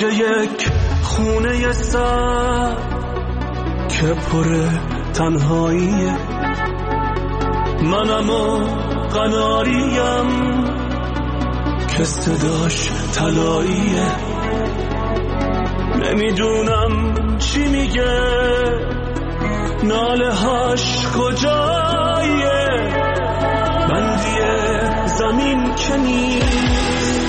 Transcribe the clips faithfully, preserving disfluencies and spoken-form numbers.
اوج یک خونه سر که پر تنهاییه، منم و قناریم که صداش طلاییه. نمیدونم چی میگه، ناله هاش کجاییه، بندی زمین که نیست،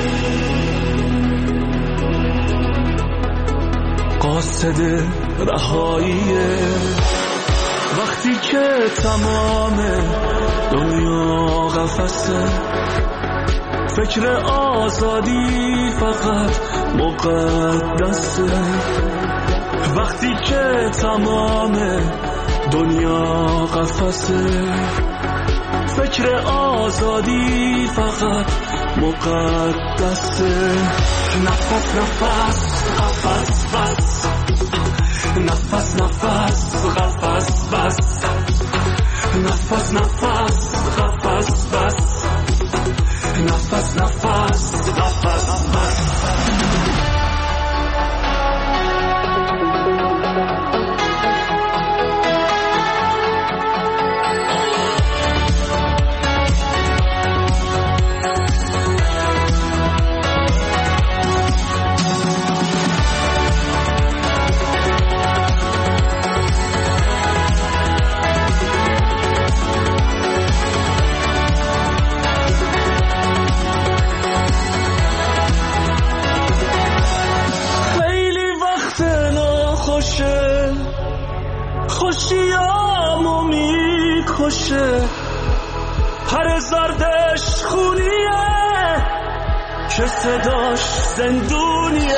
قاصد رهاییه. وقتی که تمام دنیا قفسه، فکر آزادی فقط مقدسه. وقتی که تمام دنیا قفسه، فکر آزادی فقط مقدسه. نفس نفس قفس بس، نفس نفس قفس بس، نفس نفس قفس بس، نفس نفس قفس بس. خوشیامو میکشه، پر زردش خونیه که صداش زندونیه.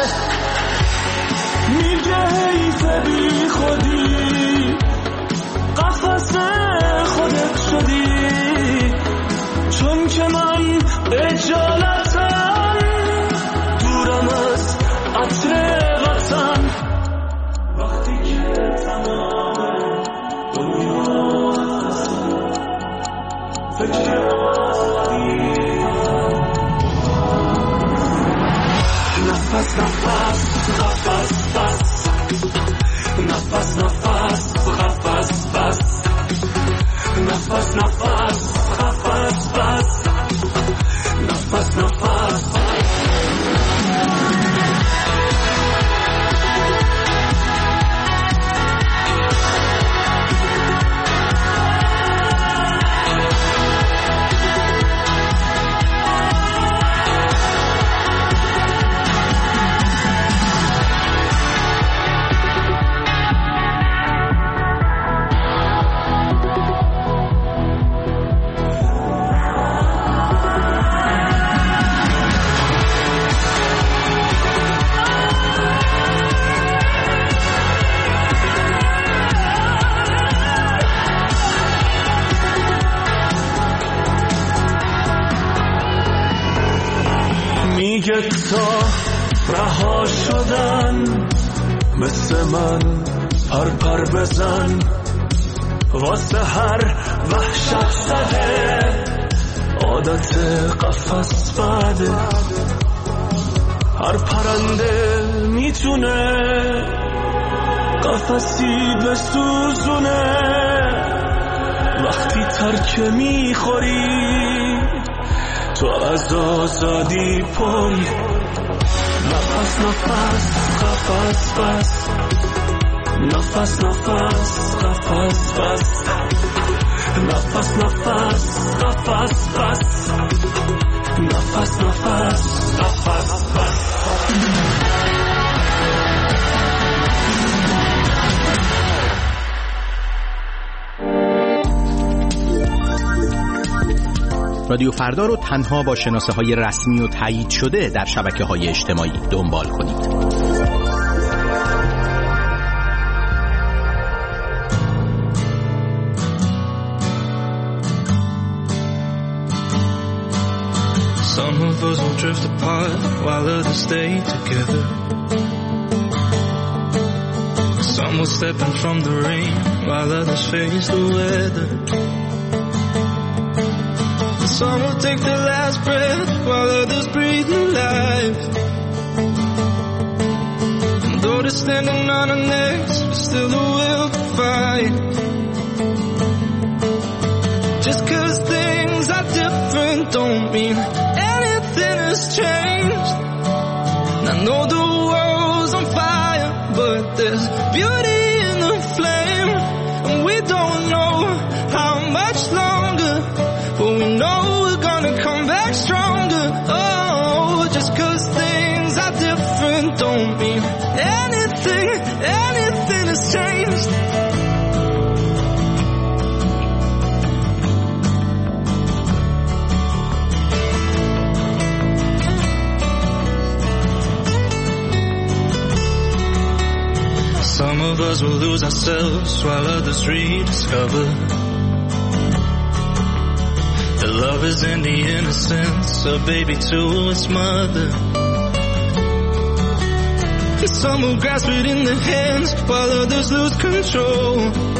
میگه حیف بی خودی، قفس خودت شدی، چون که من اجالتم دورم از عطر وطن. وقتی که تمام دنیا فکر آزادی، نفس نفس قفس بس، نفس نفس قفس بس، نفس نفس قفس بس، نفس نفس. میگه تا رها شدن مثل من پر پر بزن، واسه هر وحشت زده عادت قفس بده. هر پرنده میتونه قفسی بسوزونه، وقتی ترک میخوری تو از آزادی پری. نفس نفس قفس بس، نفس نفس قفس بس، نفس نفس قفس بس، نفس نفس قفس بس. رادیو فردا رو تنها با شناسه های رسمی و تایید شده در شبکه های اجتماعی دنبال کنید. Some of us will drift apart while others stay together. Some will step in from the rain while others face the weather. Some will take their last breath while others breathe new life. road is standing on our necks, but still the will to fight. Just cause things are different don't mean anything has changed. And I know the world's on fire, but there's beauty in the flame. And we don't know how much longer, but we know we're gonna come back stronger. Oh, just cause things are different don't mean anything, anything has changed. Some of us will lose ourselves while others rediscover that love is in the innocence of baby to its mother. Some will grasp it in their hands while others lose control.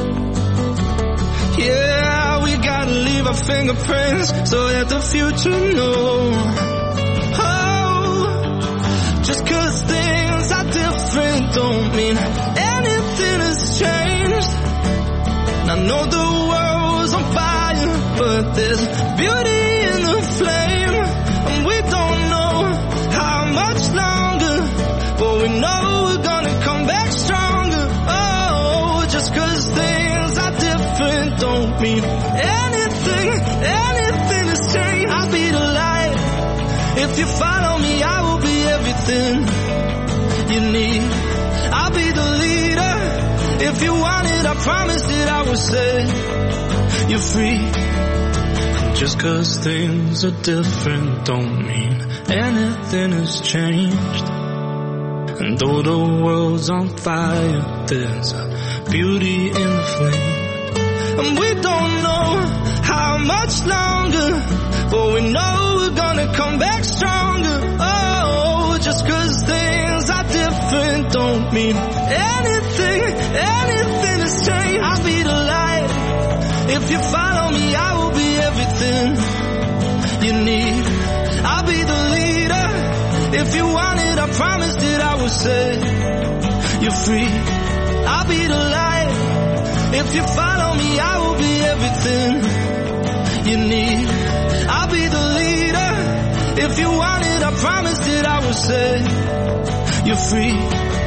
Yeah, we gotta leave our fingerprints so that the future knows. Oh, just cause things are different don't mean anything has changed. And I know the world's on fire, but there's beauty in the flame. And we don't know how much longer, but we know we're gonna come back stronger. Oh, just cause things are different don't mean anything, anything has changed. I'll be the light. If you follow me, I will be everything you need. I'll be the leader. If you want it, I promise that I will set you free. Just cause things are different don't mean anything has changed. And though the world's on fire, there's a beauty in the flame. And we don't know how much longer, but we know we're gonna come back stronger. Oh, just cause things are different don't mean anything, anything has changed. I'll be the light. If you follow me, I will be everything you need. I'll be the leader. If you want it, I promise that I will set you free. I'll be the light. If you follow me, I will be everything you need. I'll be the leader. If you want it, I promise that I will set you free.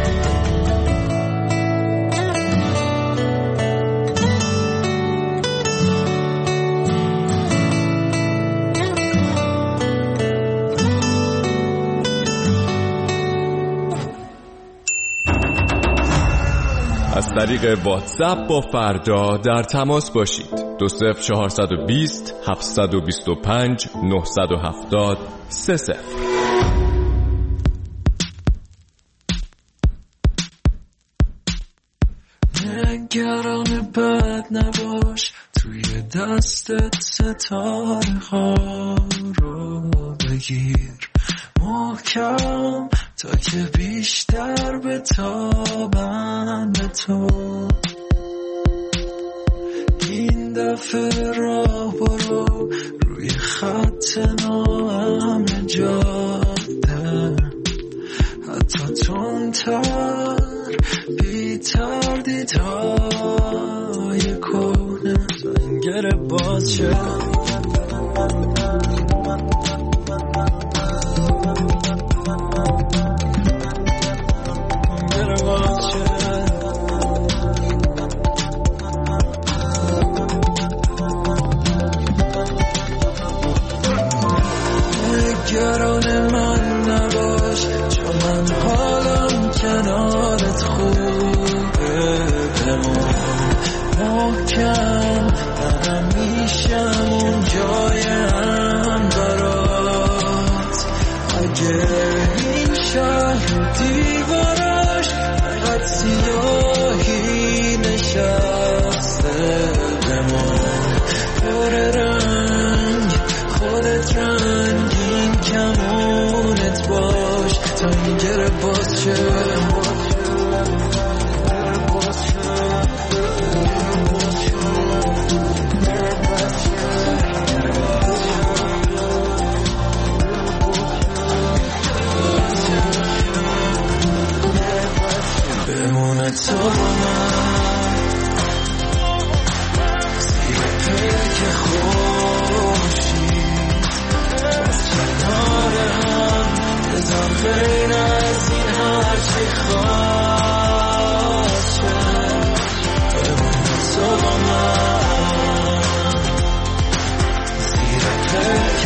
از طریق واتساپ با فردا در تماس باشید. دو صفر چهارصد و بیست هفتصد و بیست و پنج نهصد و هفتاد سه صفر. نگران بد نباش، توی دستت ستاره ها رو بگیر محکم تا که بیشتر بتابن به تو. این دفعه راه برو روی خط ناامن جاده، حتی تندتر بی تردیدهای کهنه زنگر باز شد. نگران من نباش، چون من حالم کنارت خوبه. بمون محکم، منم میشم اون جایم برات. اگه این شهر دیوارش فقط سیاهی نشسته، بمون پر رنگ خودت رنگین کمونت باش تا این گره باز شه. که خورشید باز کنار هم بذار غیر از این هرچی خواست شد بمونه تو با من زیر پلک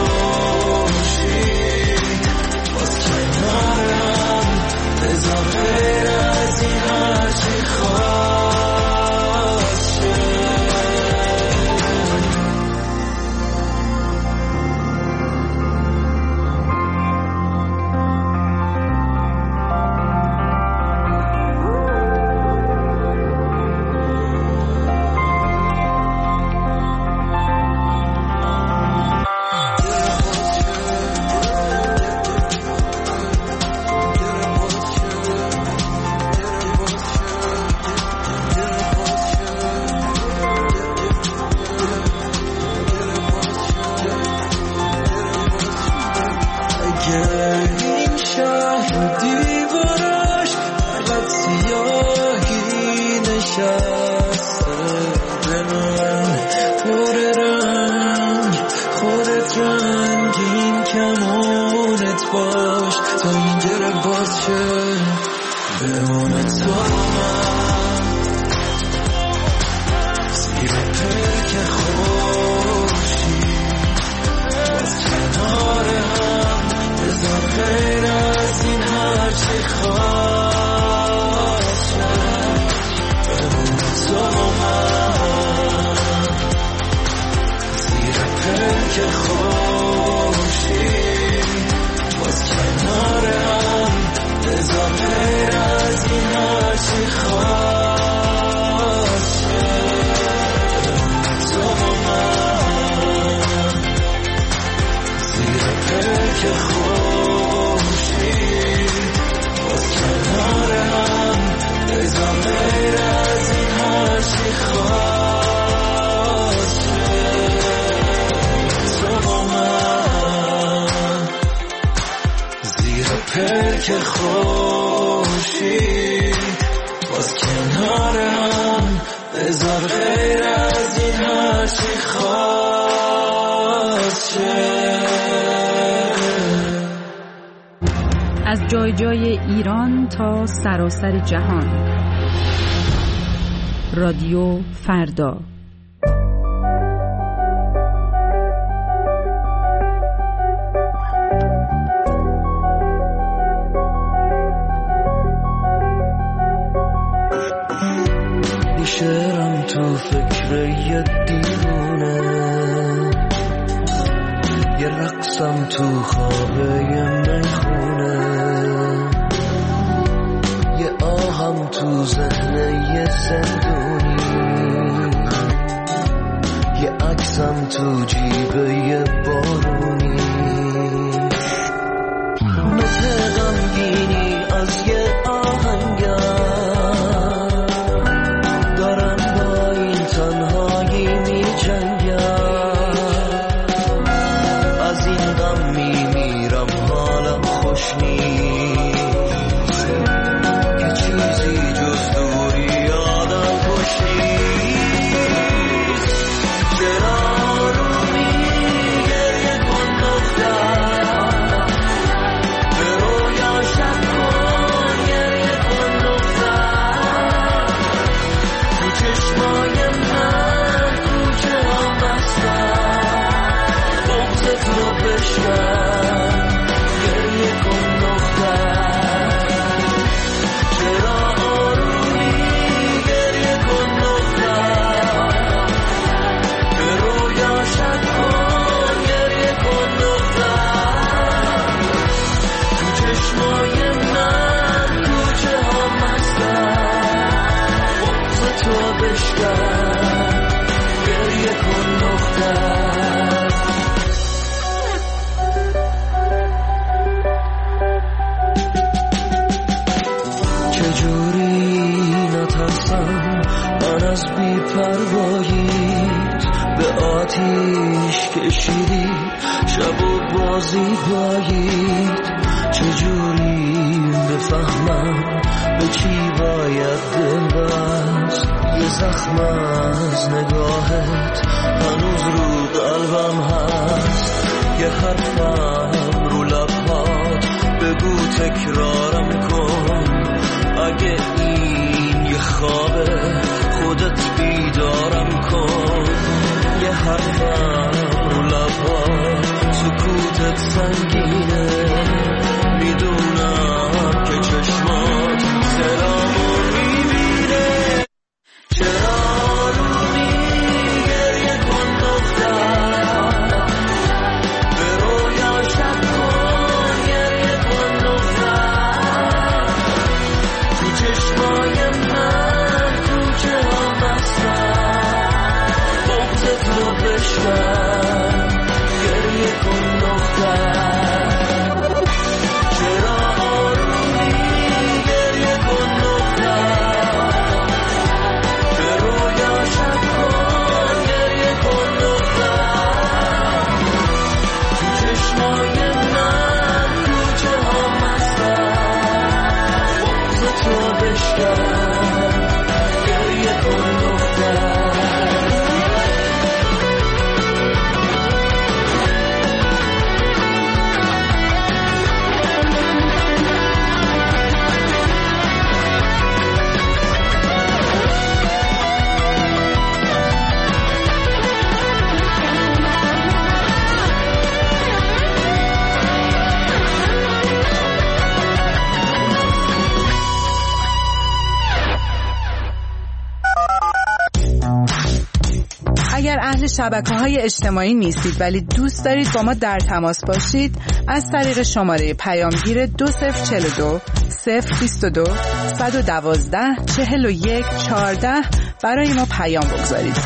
خورشید باز کنار هم بذار غیر از این هرچی خواست شد. این شهر دیواراش فقط سیاهی نشسته به من پر رنگ خودت رنگین کمونت باش تا این گره باز شه بمونه تو من زیر پلک خورشید باز کنار هم بذار غیر از این هرچی خواست شد بمونه تو من زیر پلک خورشید باز کنار هم بذار غیر از این هرچی خواست شد بمونه تو من زیر پلک خورشید باز کنار هم بذار غیر از این هرچی خواست شد تو با من زیر پلک خورشید باز کنار هم بذار غیر از این هرچی خواست شد. از جای جای ایران تا سراسر جهان. رادیو فردا. شعرم تو فکر یه دیوونه یه رقصم تو خواب یه میخونه یه آهم تو ذهن یه زندونی یه عکسم تو جیب یه بارونی مثل غمگینی از یه آهنگر کشیدی شب و بازی بایید چجوری بفهمم به چی باید دل بست یه زخم از نگاهت حرفم رو لبها سکوتت سنگینه میدونم که چشمات سلامو میبینه چرا رومی گریه کن دختر به رویا شب کن گریه کن دختر تو چشمای من کوچه ها بستن بغضت رو بشکن گریه کن دختر اگر اهل شبکه‌های اجتماعی نیستید ولی دوست دارید با ما در تماس باشید، از طریق شماره پیامگیر دو صفر چهل و دو صفر بیست و دو صد و دوازده چهل و یک چهارده برای ما پیام بگذارید.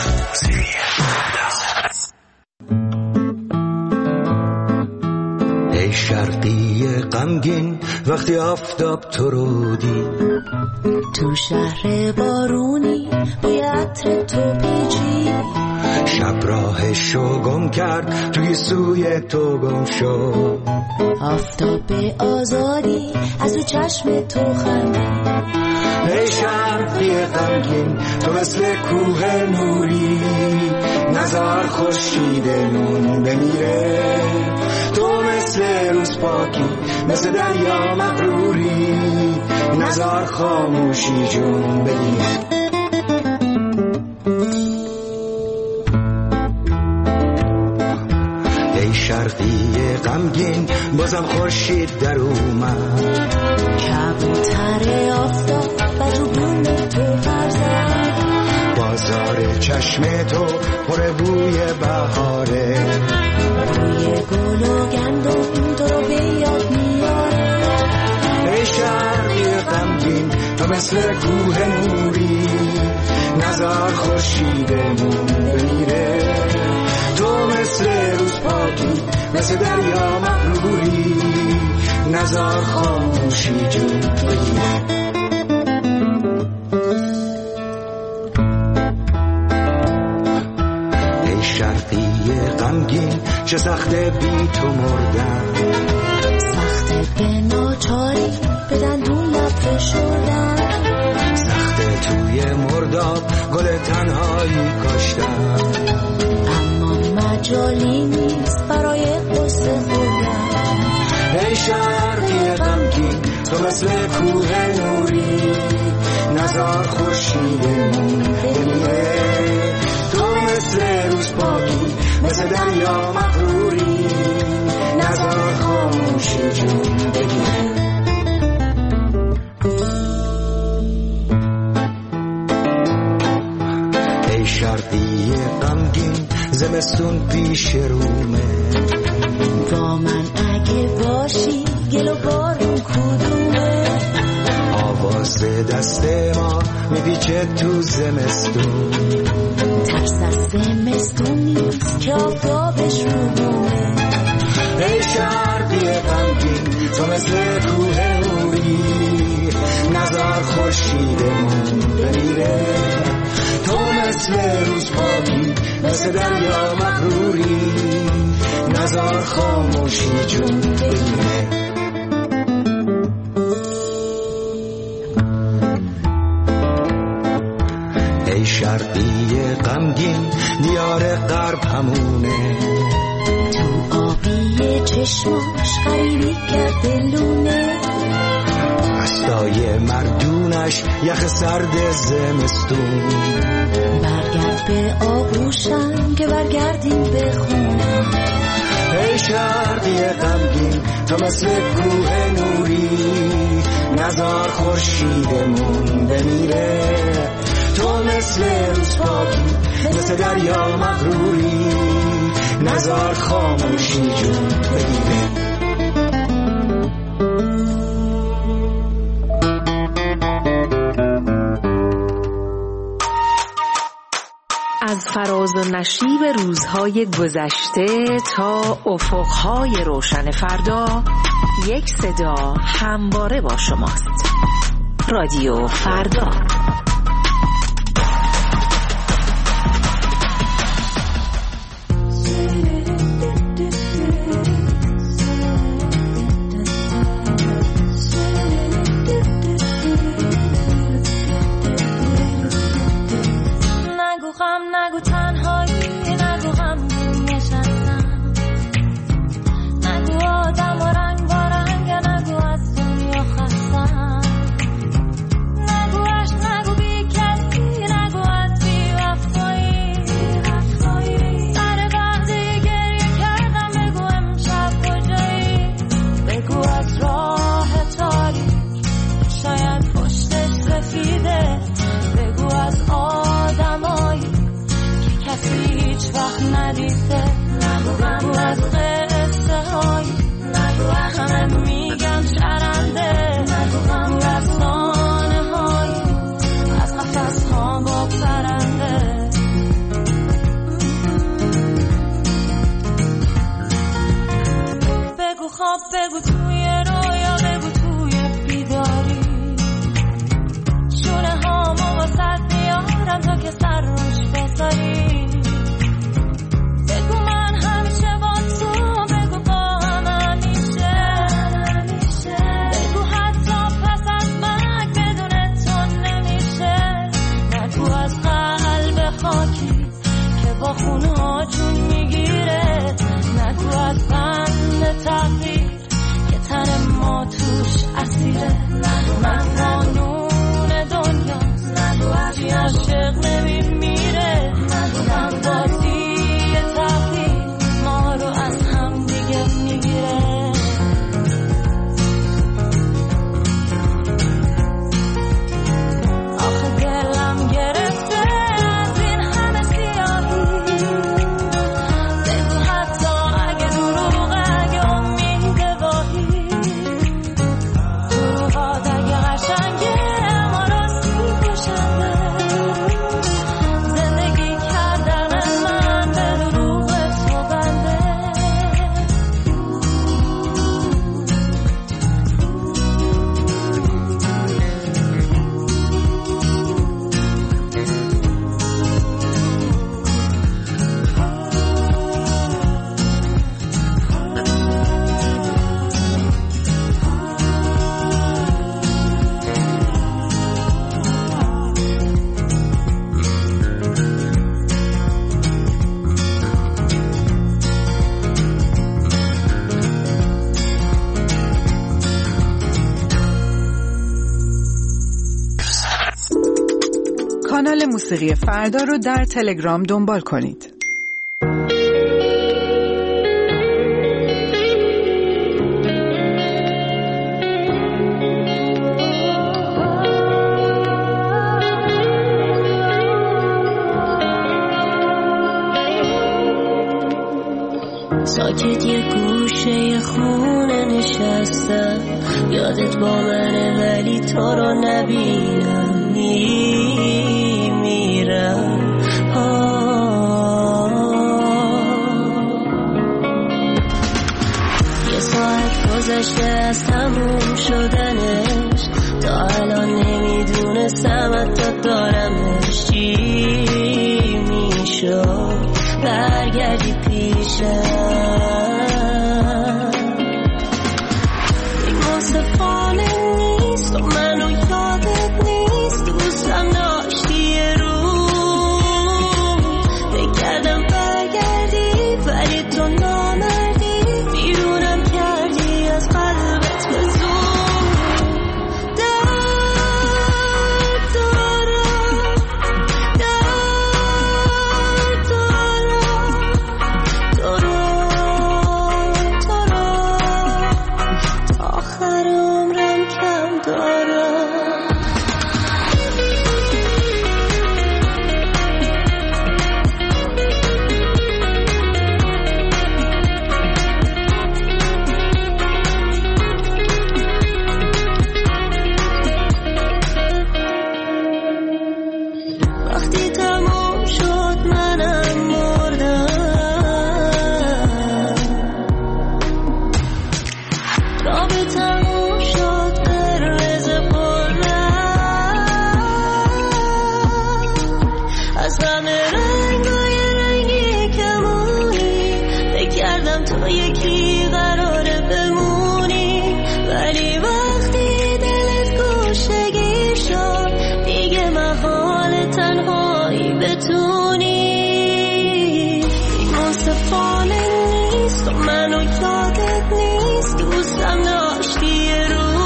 ای شرقی غمگین وقتی آفتاب تو رو دید تو شهر بارونی بوی عطر تو پیچی شب راهشو گم کرد توی سوی تو گم شد آفتاب آزادی از او چشم تو خندید ای شرقی غمگین تو مثل کوه نوری نزار خورشیدمون بمیره تو مثل روز پاکی مثل دریا مغروری نزار خاموشی جون بگیر ای شرقی غمگین بازم خورشید در اومد کبوتر آفتاب و جوگون تو فرزد بازار چشم تو پر بوی بهاره بوی گل و گندم تو رو به یاد میاره ای شرقی غمگین تو مثل کوه نوری نزار خورشیدمون بمیره تو مثل روز پاکی مثل دریا مغروری نزار خاموشی جون بگیره ای شرقی غمگین چه سخته بی تو مردن سخته به ناچاری به دندون لب فشردن سخته توی مرداب گل تنهایی کاشتن اما مجالی نیست برای قصه خوردن ای شرقی غمگین تو مثل کوه نوری نزار خورشیدمون بمیره تو مثل روز پاکی مثل دریا مغروری نزار خاموشی جون بگیره ای شرقی غمگین زمستون پیش رومه با من اگه باشی گل و بارون کدومه آواز دست ما میپیچه تو زمستون ترس از زمستون نیست که آفتابش رو بومه ای شرقی غمگین تو مثل کوه نوری نزار خورشیدمون بمیره تو مثل روز پاکی مثل دریا مغروری نزار خاموشی جون بگیره ای شرقی غمگین دیار غرب همونه تو آبی چشماش غریبی کرده لونه دستای مردونش یخ سرد زمستون برگرد به آغوشم که برگردیم به خونه. ای شرقی غمگین تو مثل کوه نوری، نزار خورشیدمون بمیره. تو مثل روز پاکی مثل دریا مغروری، نزار خاموشی جون بگیره. از فراز و نشیب روزهای گذشته تا افقهای روشن فردا، یک صدا همواره با شماست. رادیو فردا. بگو توی رویا، بگو توی بیداری، شونه هامو واسد بیارم تا که سر روش بذاری. بگو من همیشه با تو، بگو با هم همیشه. بگو حتی پس از مرگ بدون تو نمیشه. نگو از قلب خاکی که با خونها جون میگیره. نگو از بند تقدیر که تن ما توش اسیره. من قانون دنیا چی عاشق نمیمیره. من بازی تقدیر ما رو از هم دیگه میگیره. آخه دلم گرفته از این همه سیاهی. بگو حتی اگه دروغه، اگه امید واهی، دروغات اگه قشنگه ما راستی کشنده. زندگی کردن من به دروغ تو بنده. کانال موسیقی فردا رو در تلگرام دنبال کنید. ساکت یه گوشه خونه نشستم، یادت با منه ولی تو رو نبینم. میمیرم یه ساعت گذشته از تموم شدنش، تا الان نمیدونستم حتی دارمش. چی میشد برگردی پیشم؟ این منصفانه نیست و منو یادت نیست. دوستم داشتی یه روز، بگردم برگردی ولی تو نامردی. بیرونم کردی از قلبت به زور. درد دارم، درد متفانه نیست و منو یادت نیست دوستم داشتی یه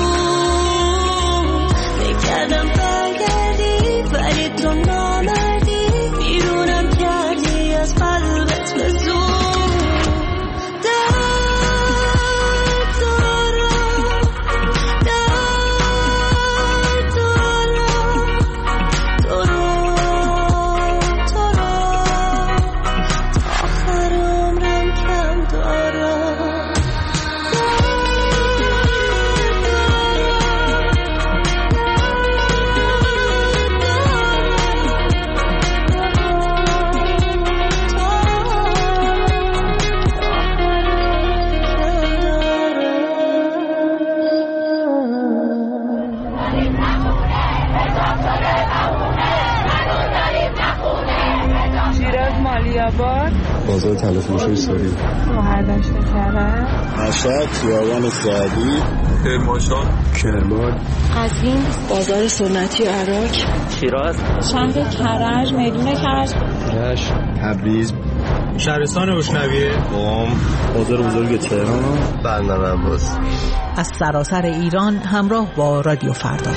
روز بکردم برگردی ولی تو نامردی بیرونم کردی از قلبت به زور بازار تلفروشی سوری شهردشت کرد مشهد خیابان سعدی کرمانشاه کرمان قزوین بازار سنتی عراق شیراز شهر کرج میدون کرج رشت تبریز شهرستان روشنویه قم بازار بزرگ تهران برنامه عباس از سراسر ایران همراه با رادیو فردا.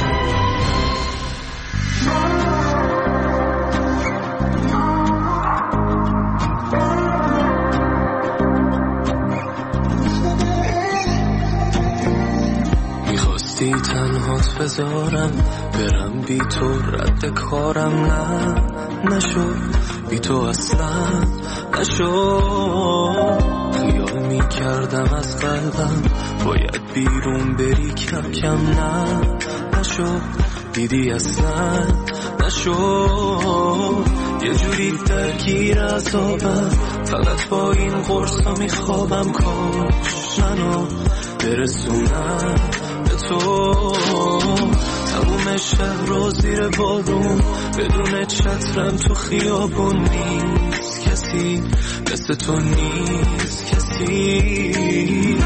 تنهات بذارم برم بی تو رد کارم نه نشو بی تو اصلا نشو خیال می کردم از قلبم باید بیرون بری کم کم نه نشو دیدی اصلا نشو یه جوری درگیر عذابم فقط با این قرصا می خوابم کاش منو برسونم تو تموم شهر رو زیر بارون بدون چترم تو خیابون نیست کسی مثل تو نیست کسی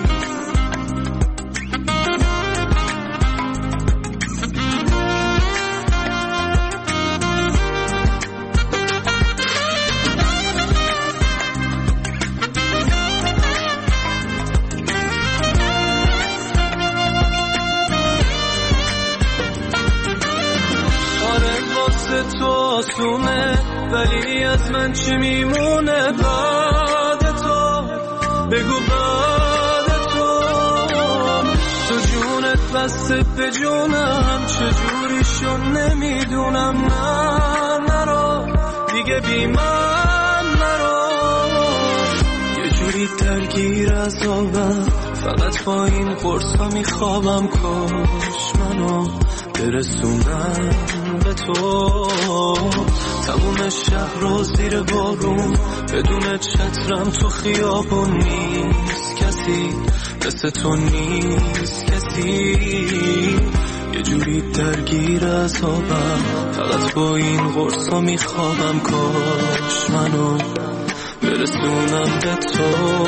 تو آسونه ولی از من چی میمونه بعد تو بگو بعد تو تو جونت بسته به جونم چجوری شو نمیدونم نه نرو دیگه بی من نرو یه جوری درگیر عذابم فقط با این قرصا میخوابم کاش منو برسونم به تو تموم شهر رو زیر بارون بدون چترم تو خیابون نیست کسی مثل تو نیست کسی یه جوری درگیر عذابم فقط با این قرصا میخوابم کاش منو برسونم به تو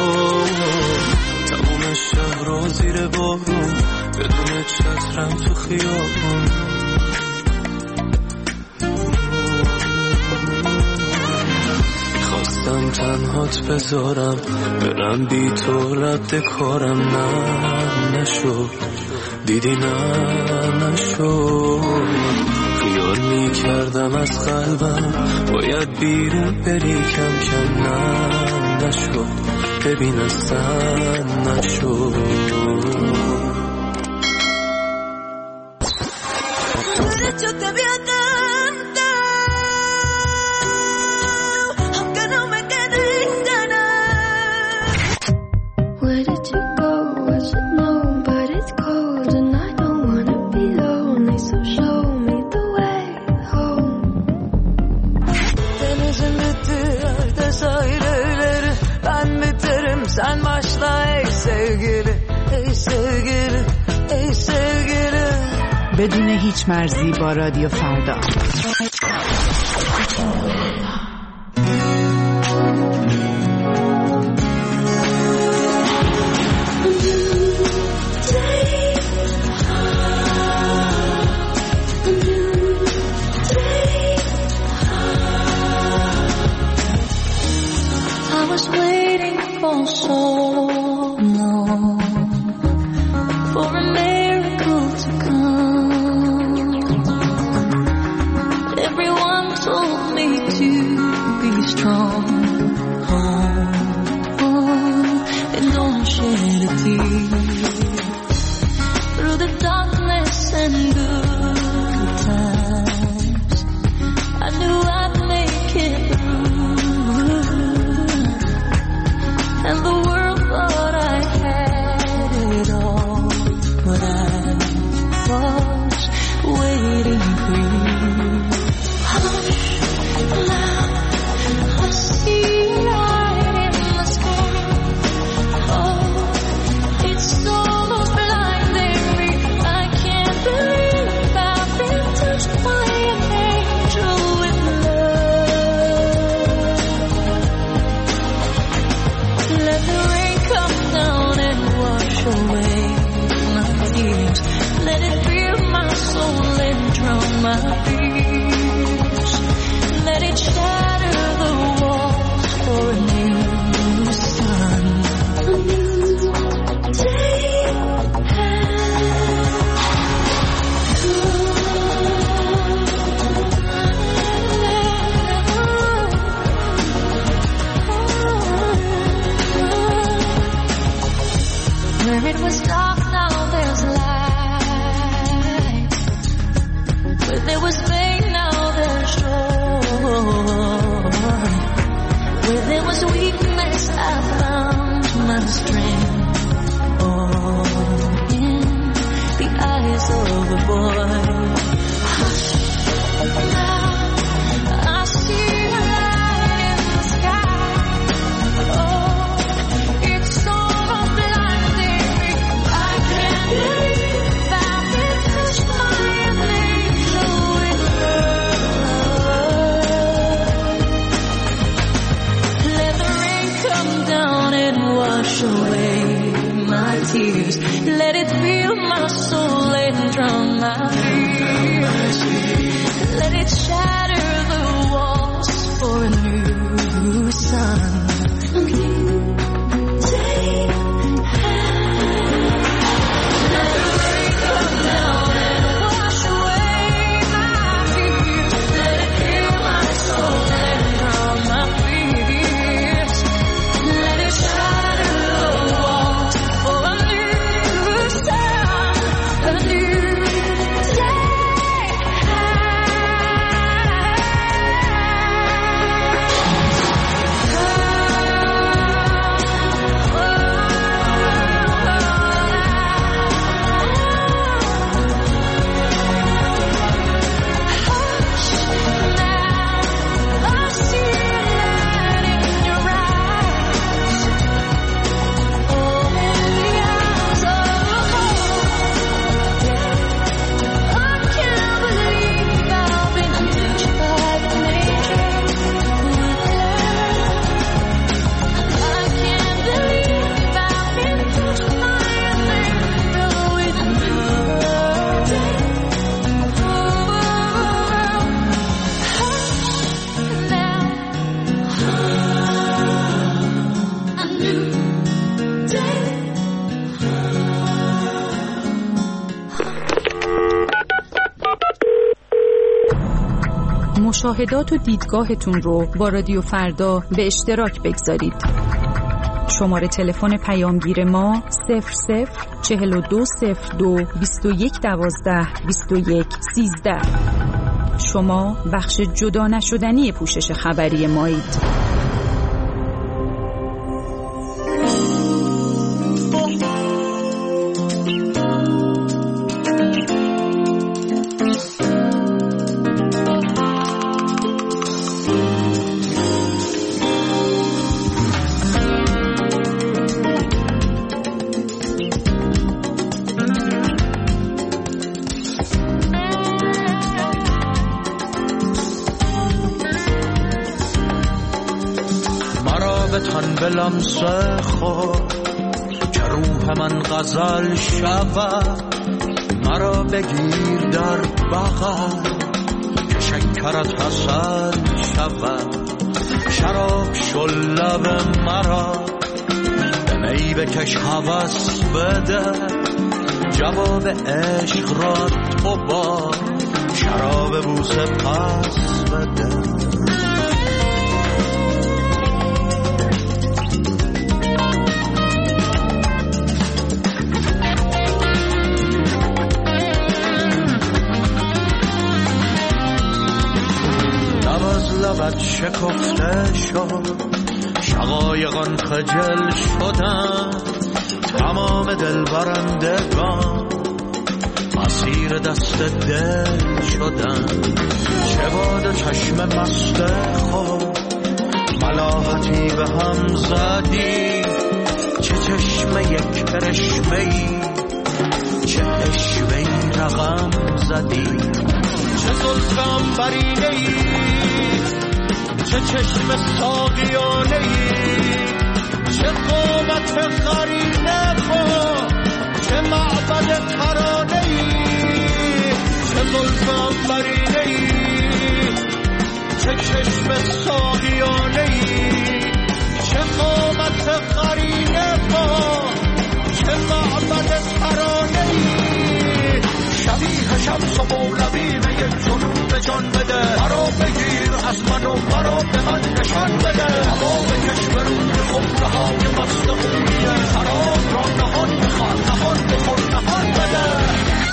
تموم شهر رو زیر بارون بدون چترم تو خیابون خواستم تنهات بذارم برم بی تو رد کارم نه نشو دیدی نه نشو خیال می کردم از قلبم باید بیرون بری کم کم نه نشو ببین اصلا نشو Sen başla ey sevgili, ey sevgili, ey sevgili. بدون هیچ مرزی با رادیو فردا. I was waiting for so long for a miracle to come. Everyone told me to be strong, oh, oh, and don't shed a tear. Through the darkness and good times, I knew I'd make it through. And the world thought I had it all, but I was waiting for you. Hush, now I see light in the sky. Oh, it's almost blinding me. I can't believe I've been touched by an angel with love. Let the rain come down and wash away my tears. Let it fill my soul and drown my fears. Let it shatter the walls for a new sun. A new day where it was dark, now there's light. Where there was pain, now there's joy. Where there was weakness, I found my strength. Oh, in the eyes of a boy. Hush, now I see a light in the sky. Oh, it's almost blinding me. I can't believe I've been touched by an angel with love. Let the rain come down and wash away my tears. Let it fill my soul and drown my fears. Let it shatter the walls for a new sun. A new day. Let the rain come down and wash away my tears. Let it fill my soul and drown my fears. Let it shatter the walls for a new sun, a new day. مشاهدات و دیدگاهتون رو با رادیو فردا به اشتراک بگذارید. شماره تلفن پیامگیر ما صفر صفر چهل و دو صفر دو بیست و یک دوازده بیست و یک سیزده. شما بخش جدا نشدنی پوشش خبری مایید. لمسه خود که روح من غزل شود، مرا بگیر در بغل که شکرت حسن شود. شراب شل لب مرا به می بکش هوس بده جواب عشق را تو با شراب بوسه پس بده لبت شکفته شد شقایقان خجل شدن تمام دل برندگان مسیر دست دل شدن چه باد چشم مست خود ملاحتی به هم زدی چه چشم یک کرشمه‌ای چه اشوه‌ای رقم زدی چه زلفم برینه‌ای چه چشم ساقیانه‌ای چه قامت قرینه با چه معبد ترانه‌ای چه زلفم برینه‌ای چه چشم ساقیانه‌ای چه قامت قرینه با چه معبد ترانه‌ای شبیه شمس و مولوی به یک جنون به جان بده مرا بگیر از من و مرا به من نشان بده هوا بکش به روی خمره های مست خونیه شراب را نهان بخوان نهان بخور نهان بده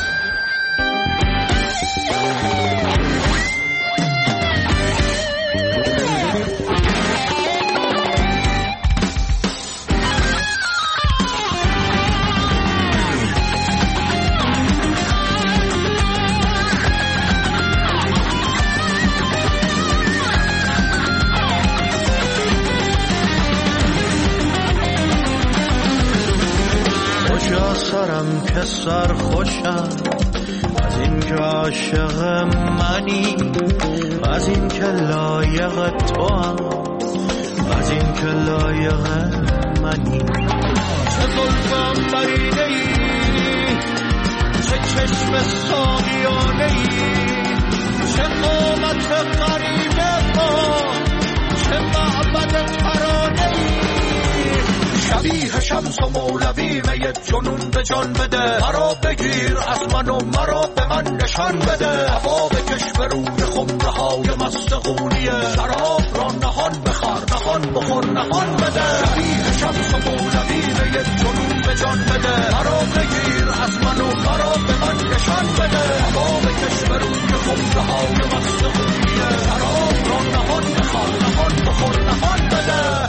سرم که سر خوشم از این که عاشق منی از این که لایق تو هم از این که لایق منی چه زلفم برینه ای چه چشم ساقیانه ای چه قامت قریبه با چه معبد ترانه ای شبیه شمس و مولوی میت جنون به جان بده مرا بگیر از من و مرا به من نشان بده هوا بکش به روی خمره های مست خونیه شراب را نهان بخور نهان بخور نهان بده شبیه شمس و مولوی میت جنون به جان بده مرا بگیر از من و مرا به من نشان بده هوا بکش به روی خمره های مست خونیه شراب را نهان بخور نهان بخور نهان بده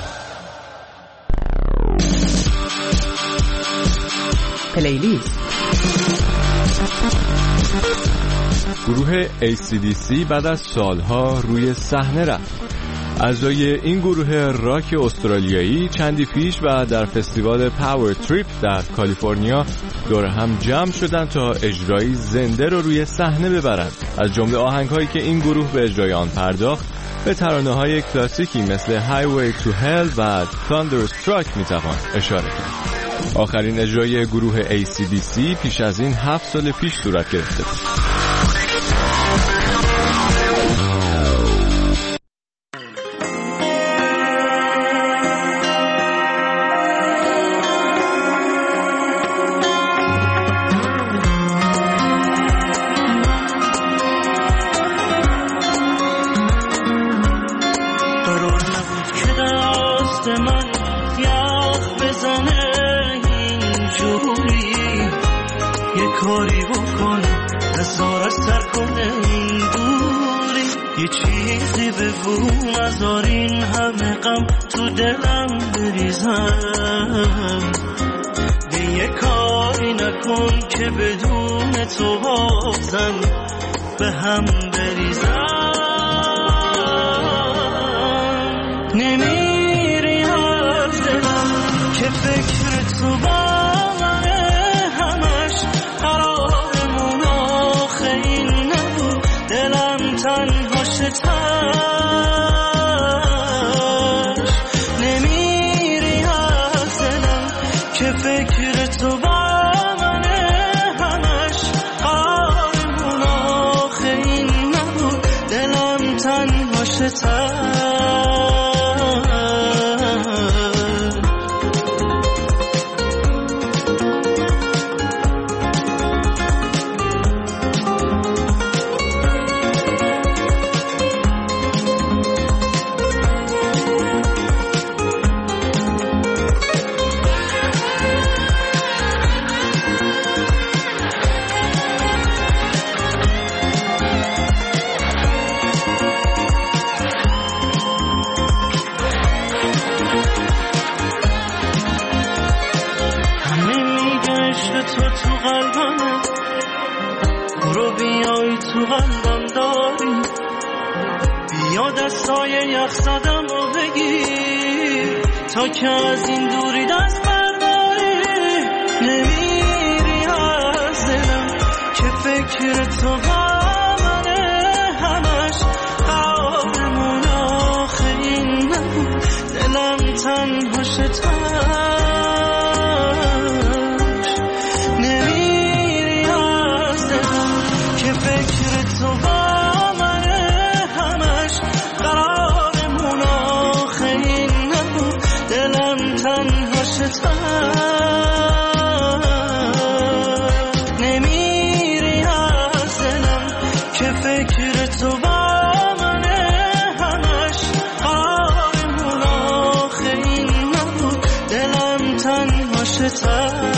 پلیلیست گروه ای سی دی سی بعد از سالها روی صحنه رفت. اعضای این گروه راک استرالیایی چندی پیش و در فستیوال پاور تریپ در کالیفرنیا دور هم جمع شدند تا اجرایی زنده رو روی صحنه ببرند. از جمله آهنگ‌هایی که این گروه به اجرای آن پرداخت به ترانه‌های کلاسیکی مثل Highway to Hell و Thunderstruck میتوان اشاره کرد. آخرین اجرای گروه ای سی دی سی پیش از این هفت سال پیش صورت گرفته بود. کاری بکن هزار سر کنه این دوری یه چیزی بگو نذار این همه غم تو دلم بریزم یه کاری نکن که بدون تو بازم به هم بریزم نمیری از دلم که فکر تو با نمیری از دلم که فکر تو با منه همش قرارمون آخه این نبود دلم تنها شتر پای یخ زدم رو بگیر تا که از این دوری دست برداری. نمیری از دلم که فکر تو با منه همش. قرارمون آخه این نبود دلم تنها شتاش. نمیری از دلم که فکر تو با منه همش. قرارمون آخه این نبود دلم تنها شتاش. نمیری از دلم که فکر تو با منه همش. قرارمون آخه این نبود دلم تنها شتاش.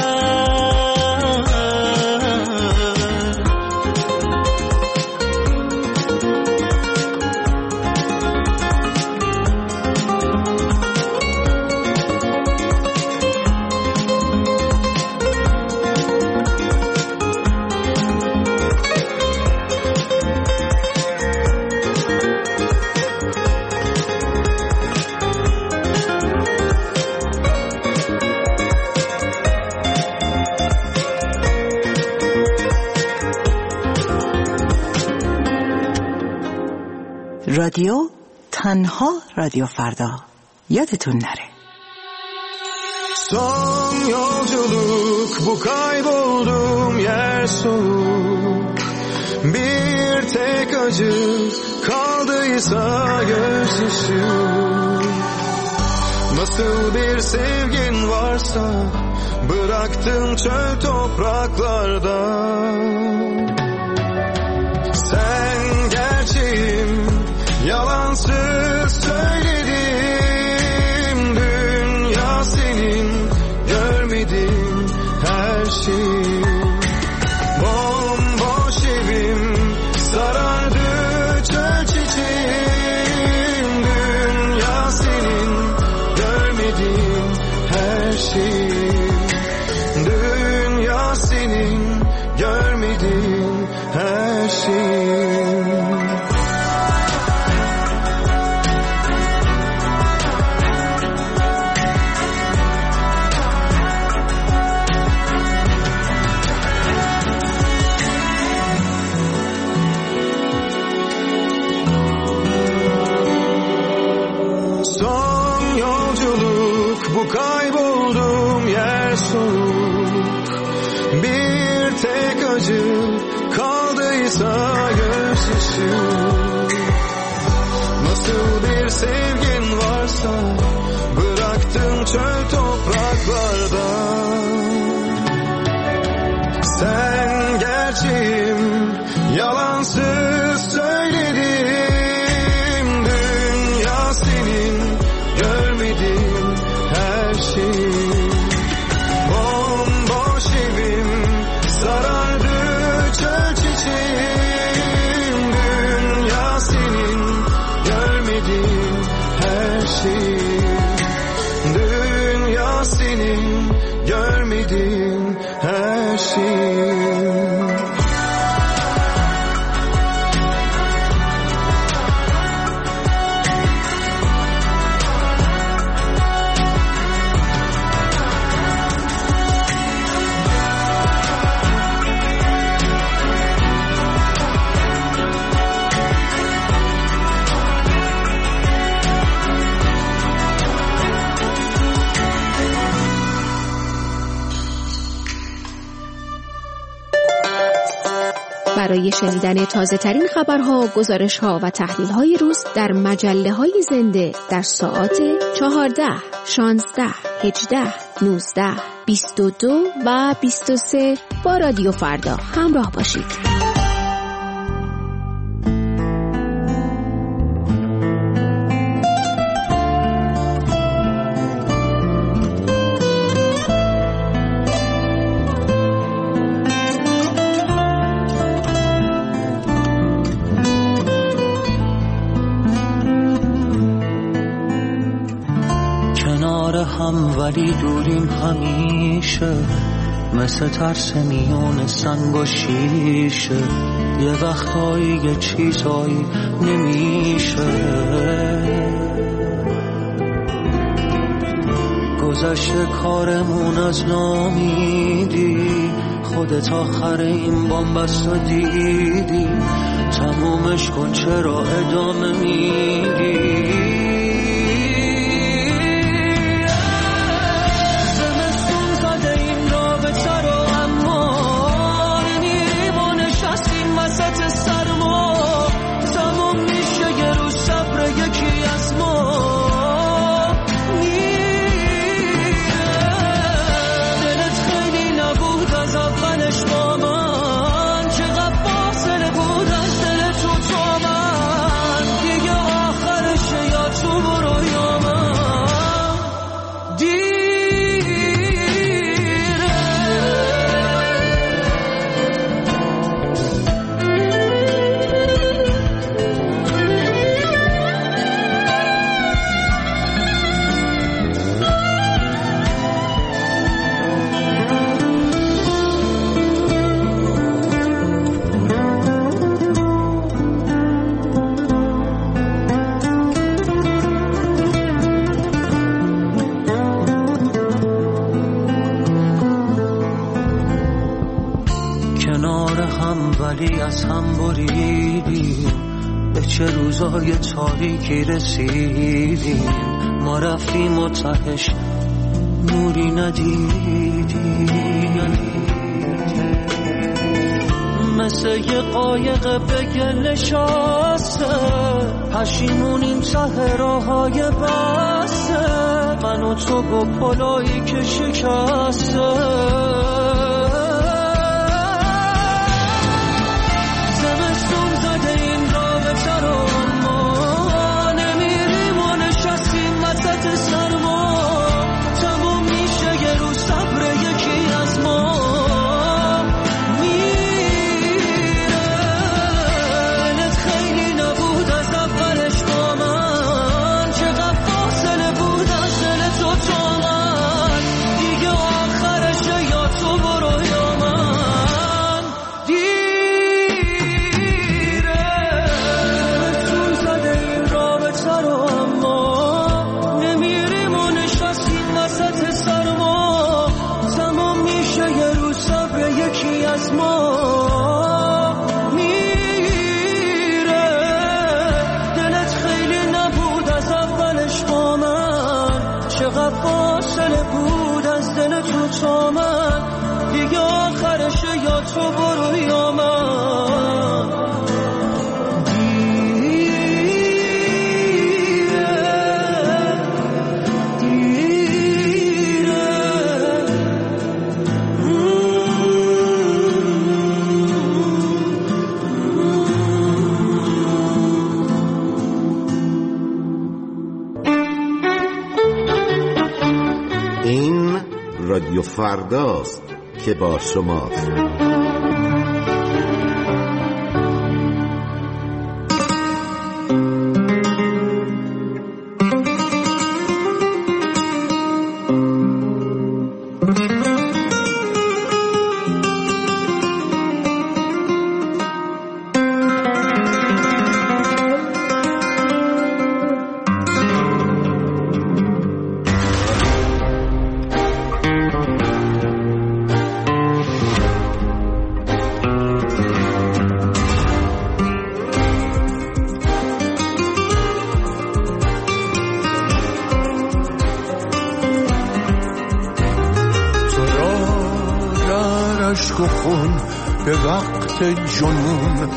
رادیو تنها رادیو فردا yadetun nere. Son yolculuk bu kaybolduğum yer soğuk. Bir tek acı kaldıysa gözyaşı. Nasıl bir sevgin varsa bıraktım çöl topraklarda. Sen gerçeğim, yalansız söyledim. Dünya senin, görmedim her şeyi. Bomboş evim sarardı çöl çiçeğim. Dünya senin, görmedim her şeyi. Dünya senin, görmedim her şeyi. Kaybolduğum yer soğuk. Bir tek acı kaldıysa gözyaşı. Nasıl bir sevgin varsa bıraktım çöl topraklarda. Sen gerçeğim, yalansız söyledim. Dünya senin, görmedim her şeyi. Bomboş evim sarardı çöl çiçeğim. Dünya senin, görmedim her şeyi. Dünya senin, görmedim her şeyi. برای شنیدن تازه ترین خبرها، گزارش‌ها و تحلیل‌های روز در مجله‌های زنده در ساعات چهارده، شانزده، هجده، نوزده، بیست و دو و بیست و سه با رادیو فردا همراه باشید. هم ولی دوریم همیشه. مثل ترس میون سنگ و شیشه، یه وقتایی یه چیزایی نمیشه. گذشته کارمون از نامیدی، خودت آخر این بامبست رو دیدی، تمومش کن چرا ادامه میدی؟ از هم بریدیم، به چه روزای تاریکی رسیدیم. ما رفتیم و تهش نوری ندیدیم، مثل یه قایق به گل نشسته، پشیمونیم ته راههای بسته، من و تو با پلایی که شکسته. رادیو فرداست که با شماست. به وقت جنون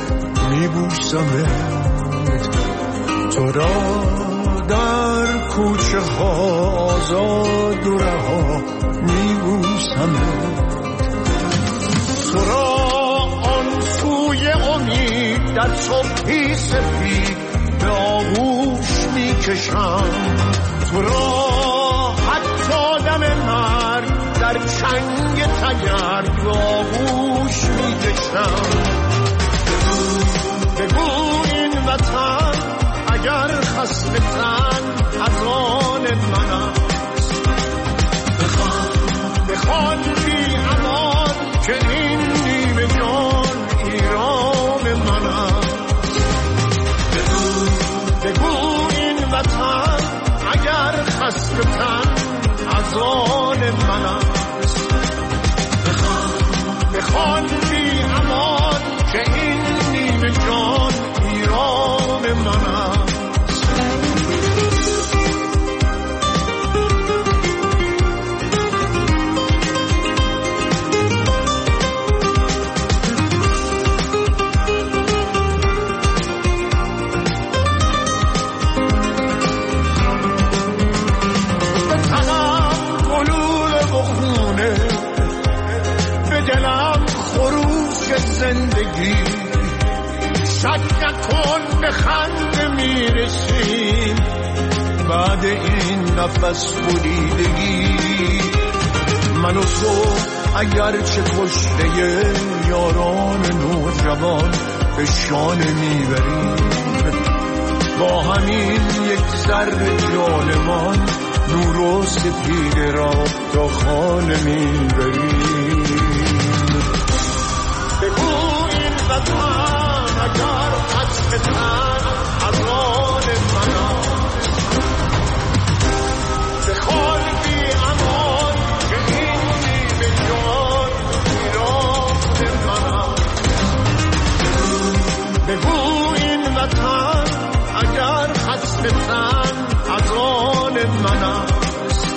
میبوسمت، تو را در کوچه ها آزاد و رها میبوسمت، تو را آن سوی امید در صبحی سفید به آغوش میکشم، تو را حتی دم مرگ در چنگ تگرگ به آغوش میکشم. بگو این وطن اگر خسته تن از آن من است، بخوان بی امان من است. بخوان بی امان که این نیمه جان ایران من است. زندگی شک نکن به خنده میرسیم بعد این نفس بریدگی. من و تو اگرچه کشته یاران نوجوان به شانه میبریم، با همین یک سر جانمان نور و سپید را تا خانه میبریم. بگو این وطن اگر قطع تن از آن من است. بخوان بی امان که این نیمه جان ایران من است. بگو این وطن اگر خسته تن از آن من است.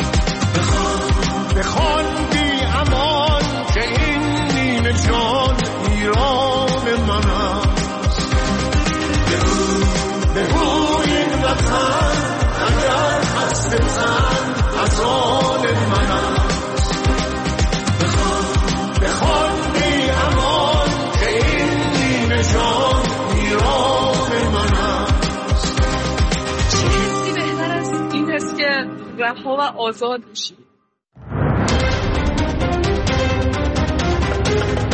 بخوان بی امان که این نیمه جان ایران من است. بگو این وطن اگر خسته تن از آن من است. بخوان بی امان که این نیمه جان ایران من است. چیزی بهتر از این است که رها و آزاد بشی.